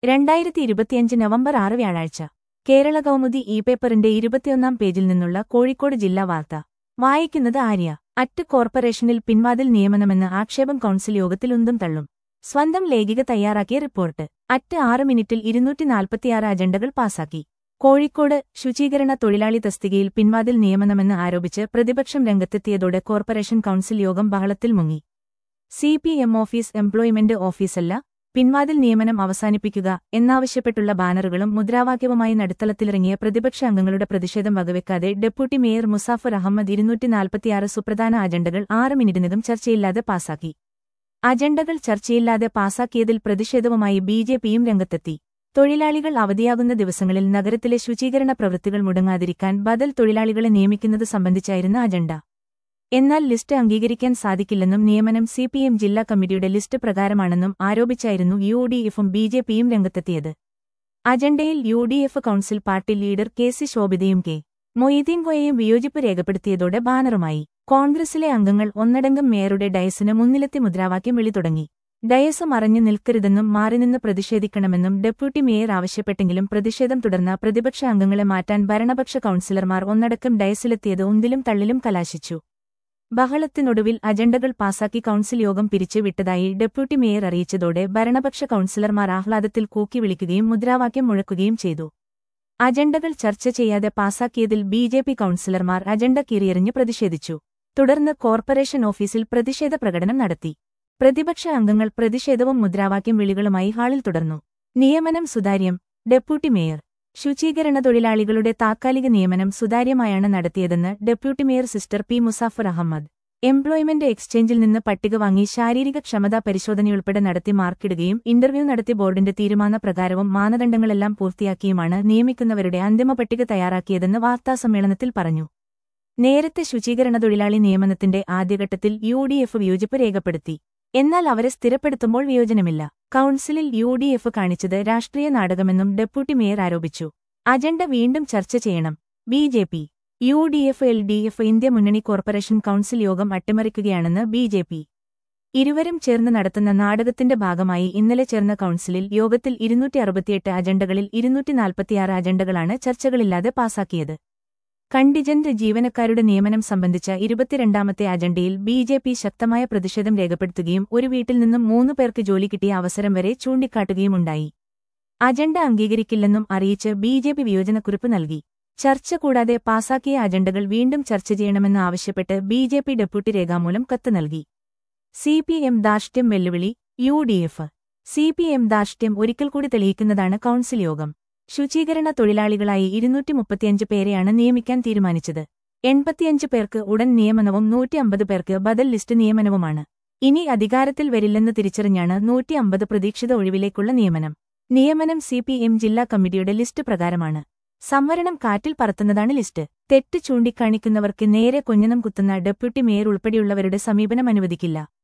2025 November 6 വ്യാഴാഴ്ച കേരള കൗമുദി പേപ്പറിന്റെ 21 പേജിൽ നിന്നുള്ള കോഴിക്കോട് ജില്ലാ വാർത്ത വായിക്കുന്നത് ആര്യ. അറ്റ് കോർപ്പറേഷനിൽ പിൻവാതിൽ നിയമനമെന്ന് ആക്ഷേപം കൗൺസിൽ യോഗത്തിൽ ഉന്തും തള്ളും. സ്വന്തം ലേഖിക തയ്യാറാക്കിയ റിപ്പോർട്ട്. അറ്റ് 6 മിനിറ്റിൽ 246 അജണ്ടകൾ പാസാക്കി. കോഴിക്കോട് ശുചീകരണ തൊഴിലാളി തസ്തികയിൽ പിൻവാതിൽ നിയമനമെന്ന് ആരോപിച്ച് പ്രതിപക്ഷം രംഗത്തെത്തിയതോടെ കോർപ്പറേഷൻ കൗൺസിൽ യോഗം ബഹളത്തിൽ മുങ്ങി. CPM ഓഫീസ് എംപ്ലോയ്മെന്റ് ഓഫീസല്ല, പിൻവാതിൽ നിയമനം അവസാനിപ്പിക്കുക എന്നാവശ്യപ്പെട്ടുള്ള ബാനറുകളും മുദ്രാവാക്യവുമായി നടുത്തളത്തിലിറങ്ങിയ പ്രതിപക്ഷ അംഗങ്ങളുടെ പ്രതിഷേധം വകവെക്കാതെ ഡെപ്യൂട്ടി മേയർ മുസാഫർ അഹമ്മദ് 246 സുപ്രധാന അജണ്ടകൾ 6 മിനിറ്റിനകം ചർച്ചയില്ലാതെ പാസാക്കി. അജണ്ടകൾ ചർച്ചയില്ലാതെ പാസാക്കിയതിൽ പ്രതിഷേധവുമായി BJPയും രംഗത്തെത്തി. തൊഴിലാളികൾ അവധിയാകുന്ന ദിവസങ്ങളിൽ നഗരത്തിലെ ശുചീകരണ പ്രവൃത്തികൾ മുടങ്ങാതിരിക്കാൻ ബദൽ തൊഴിലാളികളെ നിയമിക്കുന്നത് സംബന്ധിച്ചായിരുന്നു അജണ്ട. എന്നാൽ ലിസ്റ്റ് അംഗീകരിക്കാൻ സാധിക്കില്ലെന്നും നിയമനം CPM ജില്ലാ കമ്മിറ്റിയുടെ ലിസ്റ്റ് പ്രകാരമാണെന്നും ആരോപിച്ചായിരുന്നു UDFും BJPയും രംഗത്തെത്തിയത്. അജണ്ടയിൽ UDF council party leader KC ശോഭിതയും K. മൊയ്തീൻ കോയയും വിയോജിപ്പ് രേഖപ്പെടുത്തിയതോടെ ബാനറുമായി. കോൺഗ്രസിലെ അംഗങ്ങൾ ഒന്നടങ്കം മേയറുടെ ഡയസിന് മുന്നിലെത്തി മുദ്രാവാക്യം വിളി തുടങ്ങി. ഡയസ് മറഞ്ഞു നിൽക്കരുതെന്നും മാറിനിന്ന് പ്രതിഷേധിക്കണമെന്നും ഡെപ്യൂട്ടി മേയർ ആവശ്യപ്പെട്ടെങ്കിലും പ്രതിഷേധം തുടർന്ന പ്രതിപക്ഷ അംഗങ്ങളെ മാറ്റാൻ ഭരണപക്ഷ കൗൺസിലർമാർ ഒന്നടക്കം ഡയസിലെത്തിയത് ഉന്തിലും തള്ളിലും കലാശിച്ചു. ബഹളത്തിനൊടുവിൽ അജണ്ടകൾ പാസാക്കി കൗൺസിൽ യോഗം പിരിച്ചു വിട്ടതായി ഡെപ്യൂട്ടി മേയർ അറിയിച്ചതോടെ ഭരണപക്ഷ കൗൺസിലർമാർ ആഹ്ലാദത്തിൽ കൂക്കി വിളിക്കുകയും മുദ്രാവാക്യം മുഴക്കുകയും ചെയ്തു. അജണ്ടകൾ ചർച്ച ചെയ്യാതെ പാസാക്കിയതിൽ BJP കൗൺസിലർമാർ അജണ്ട കീറിയെറിഞ്ഞ് പ്രതിഷേധിച്ചു. തുടർന്ന് കോർപ്പറേഷൻ ഓഫീസിൽ പ്രതിഷേധ പ്രകടനം നടത്തി. പ്രതിപക്ഷ അംഗങ്ങൾ പ്രതിഷേധവും മുദ്രാവാക്യം വിളികളുമായി ഹാളിൽ തുടർന്നു. നിയമനം സുതാര്യം. Deputy mayor. ശുചീകരണ തൊഴിലാളികളുടെ താത്കാലിക നിയമനം സുതാര്യമായാണ് നടത്തിയതെന്ന് deputy mayor sister P. Musafar Ahammed. Employment എക്സ്ചേഞ്ചിൽ നിന്ന് പട്ടിക വാങ്ങി ശാരീരിക ക്ഷമതാ പരിശോധനയുൾപ്പെടെ നടത്തി മാർക്കിടുകയും ഇന്റർവ്യൂ നടത്തി ബോർഡിന്റെ തീരുമാനപ്രകാരവും മാനദണ്ഡങ്ങളെല്ലാം പൂർത്തിയാക്കിയുമാണ് നിയമിക്കുന്നവരുടെ അന്തിമ പട്ടിക തയ്യാറാക്കിയതെന്ന് വാർത്താസമ്മേളനത്തിൽ പറഞ്ഞു. നേരത്തെ ശുചീകരണ തൊഴിലാളി നിയമനത്തിന്റെ ആദ്യഘട്ടത്തിൽ UDF വിയോജിപ്പ് രേഖപ്പെടുത്തി. എന്നാൽ അവരെ സ്ഥിരപ്പെടുത്തുമ്പോൾ വിയോജനമില്ല. കൗൺസിലിൽ UDF കാണിച്ചത് രാഷ്ട്രീയ നാടകമെന്നും ഡെപ്യൂട്ടി മേയർ ആരോപിച്ചു. അജണ്ട വീണ്ടും ചർച്ച ചെയ്യണം. BJP, UDF, LDF ഇന്ത്യ മുന്നണി കോർപ്പറേഷൻ കൗൺസിൽ യോഗം അട്ടിമറിക്കുകയാണെന്ന് BJP. ഇരുവരും ചേർന്ന് നടത്തുന്ന നാടകത്തിന്റെ ഭാഗമായി ഇന്നലെ ചേർന്ന കൗൺസിലിൽ യോഗത്തിൽ 268 അജണ്ടകളിൽ 246 അജണ്ടകളാണ് ചർച്ചകളില്ലാതെ പാസാക്കിയത്. കണ്ടിജന്റ് ജീവനക്കാരുടെ നിയമനം സംബന്ധിച്ച 22ാമത്തെ അജണ്ടയിൽ BJP ശക്തമായ പ്രതിഷേധം രേഖപ്പെടുത്തുകയും ഒരു വീട്ടിൽ നിന്നും 3 പേർക്ക് ജോലി കിട്ടിയ അവസരം വരെ ചൂണ്ടിക്കാട്ടുകയുമുണ്ടായി. അജണ്ട അംഗീകരിക്കില്ലെന്നും അറിയിച്ച് BJP വിയോജനക്കുറിപ്പ് നൽകി. ചർച്ച കൂടാതെ പാസാക്കിയ അജണ്ടകൾ വീണ്ടും ചർച്ച ചെയ്യണമെന്ന് ആവശ്യപ്പെട്ട് BJP ഡെപ്യൂട്ടി രേഖാമൂലം കത്ത് നൽകി. CPM ധാർഷ്ട്യം വെല്ലുവിളി. UDF. CPM ധാർഷ്ട്യം ഒരിക്കൽ കൂടി തെളിയിക്കുന്നതാണ് കൗൺസിൽ യോഗം. ശുചീകരണ തൊഴിലാളികളായി 235 പേരെയാണ് നിയമിക്കാൻ തീരുമാനിച്ചത്. 85 പേർക്ക് ഉടൻ നിയമനവും 150 പേർക്ക് ബദൽ ലിസ്റ്റ് നിയമനവുമാണ്. ഇനി അധികാരത്തിൽ വരില്ലെന്ന് തിരിച്ചറിഞ്ഞാണ് 150 പ്രതീക്ഷിത ഒഴിവിലേക്കുള്ള നിയമനം. നിയമനം CPM ജില്ലാ കമ്മിറ്റിയുടെ ലിസ്റ്റ് പ്രകാരമാണ്. സംവരണം കാറ്റിൽ പറത്തുന്നതാണ് ലിസ്റ്റ്. തെറ്റ് ചൂണ്ടിക്കാണിക്കുന്നവർക്ക് നേരെ കൊഞ്ഞനം കുത്തുന്ന ഡെപ്യൂട്ടി മേയർ ഉൾപ്പെടെയുള്ളവരുടെ സമീപനം അനുവദിക്കില്ല.